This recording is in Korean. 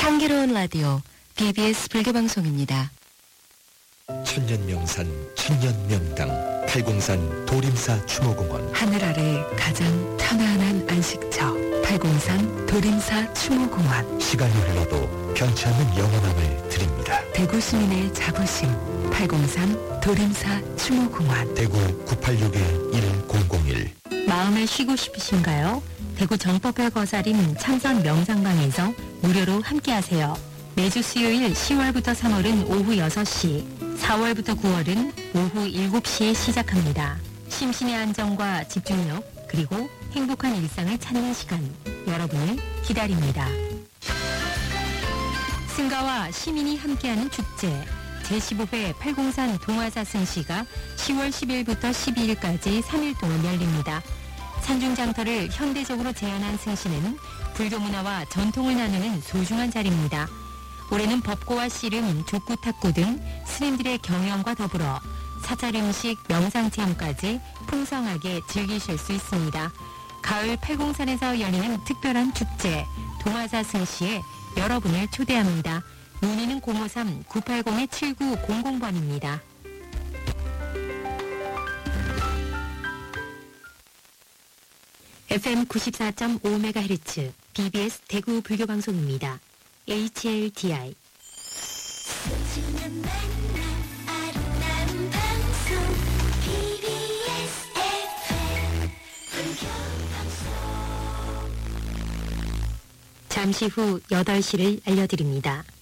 향기로운 라디오 BBS 불교방송입니다. 천년명산 천년명당 팔공산 도림사 추모공원. 하늘 아래 가장 편안한 안식처 팔공산 도림사 추모공원. 시간이 흘러도 변치 않는 영원함을 드립니다. 대구 시민의 자부심 팔공산 도림사 추모공원. 대구 986-1001. 마음을 쉬고 싶으신가요? 대구 정법회 거사림 참선 명상방에서 무료로 함께하세요. 매주 수요일 10월부터 3월은 오후 6시, 4월부터 9월은 오후 7시에 시작합니다. 심신의 안정과 집중력, 그리고 행복한 일상을 찾는 시간, 여러분을 기다립니다. 승가와 시민이 함께하는 축제, 제15회 팔공산 동화사 승시가 10월 10일부터 12일까지 3일 동안 열립니다. 산중장터를 현대적으로 재현한 승시는 불교 문화와 전통을 나누는 소중한 자리입니다. 올해는 법고와 씨름, 족구, 탁구 등 스님들의 경연과 더불어 사찰 음식, 명상 체험까지 풍성하게 즐기실 수 있습니다. 가을 팔공산에서 열리는 특별한 축제, 동화사 승시에 여러분을 초대합니다. 문의는 053-980-7900번입니다. FM 94.5MHz BBS 대구 불교방송입니다. HLDI. 잠시 후 8시를 알려드립니다.